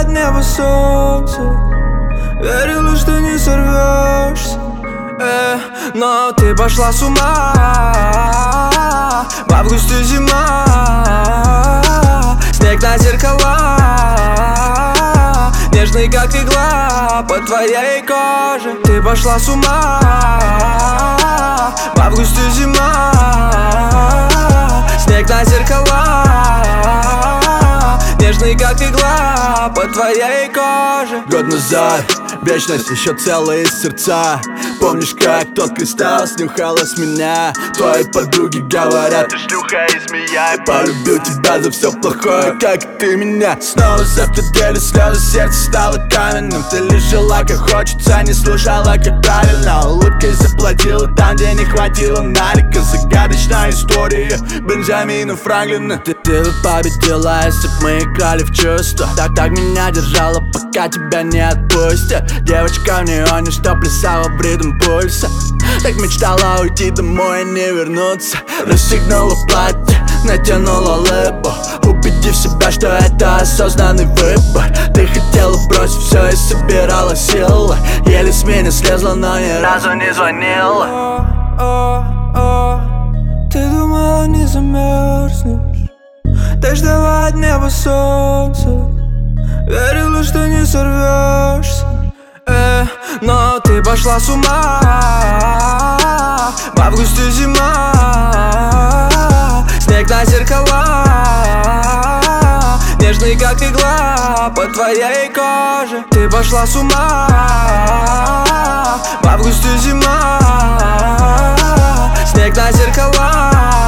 от неба солнце, верила, что не сорвешься, но ты пошла с ума. В августе зима, снег на зеркала, нежный как игла по твоей коже. Ты пошла с ума. В августе зима, снег на зеркала, нежный как игла по твоей коже. Год назад, вечность, еще целые сердца. Помнишь, как тот кристалл снюхалась меня? Твои подруги говорят, ты шлюха и змея. Я полюбил тебя за все плохое, как и ты меня. Снова запретели слезы, сердце стало каменным. Ты лишь жила как хочется, не слушала как правильно. Улыбкой заплатила там, где не хватило налика. Загадочная история Бенджамина Франклина. Ты бы победила, если б мы играли в чувства. Так меня держала, пока тебя не отпустят. Девочка в неоне, что плясала в ритм пульса. Так мечтала уйти домой и не вернуться. Расстегнула платье, натянула лыбу, убедив себя, что это осознанный выбор. Ты хотела бросить все и собирала силы. Еле с меня слезла, но ни разу не звонила. Ты думала, не замерзнешь, ты ждала от неба солнца, верила, что не сорвешься, но ты пошла с ума. В августе зима, снег на зеркала, нежный как игла по твоей коже. Ты пошла с ума. В августе зима, снег на зеркала,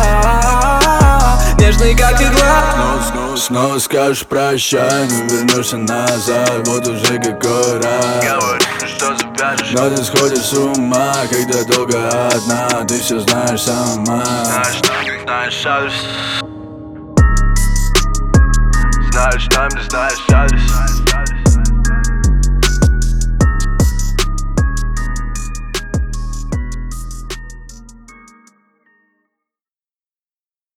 нежный как игла. Снова скажешь прощай, но вернешься назад, вот уже какой раз. Но ты сходишь с ума, когда долго одна. Ты все знаешь сама. Знаешь адрес. Знаешь тайм, знаешь адрес.